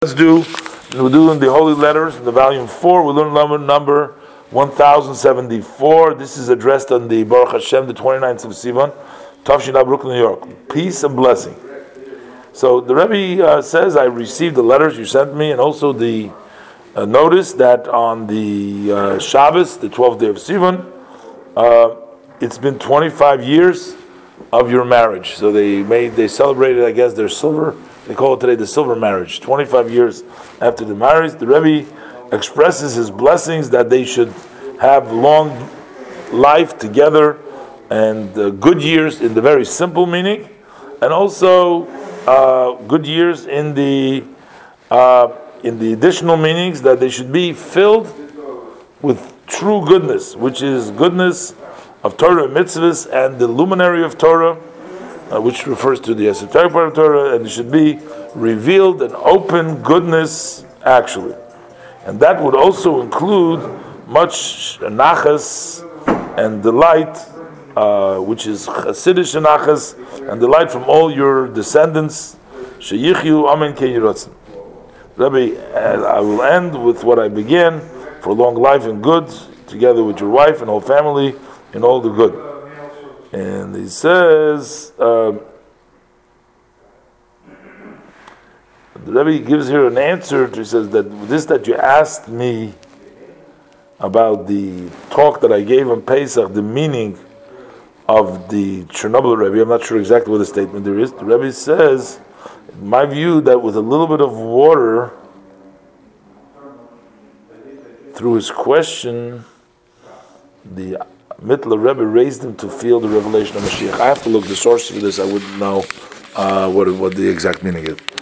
We're doing the Holy Letters in the volume 4. We learn number 1074. This is addressed on the Baruch Hashem, the 29th of Sivan, Tafshin Brooklyn, New York. Peace and blessing. So the Rebbe says, I received the letters you sent me, and also the notice that on the Shabbos, the 12th day of Sivan, it's been 25 years of your marriage. So they celebrated, I guess, their silver. They call it today the silver marriage. 25 years after the marriage, the Rebbe expresses his blessings that they should have long life together and good years in the very simple meaning, and also good years in the additional meanings that they should be filled with true goodness, which is goodness of Torah and mitzvahs and the luminary of Torah, which refers to the esoteric part of Torah, and it should be revealed and open goodness actually. And that would also include much nachas and delight, which is Hasidic nachas and delight from all your descendants. Sheyichyu amen ke yiratzon. Rebbe, I will end with what I began, for long life and good, together with your wife and whole family, in all the good. And he says, the Rebbe gives here an answer. He says that you asked me about the talk that I gave on Pesach, the meaning of the Chernobyl Rebbe. I'm not sure exactly what the statement there is. The Rebbe says, in my view, that with a little bit of water, through his question, the Mittler Rebbe raised him to feel the revelation of Mashiach. I have to look the source for this. I wouldn't know what the exact meaning is.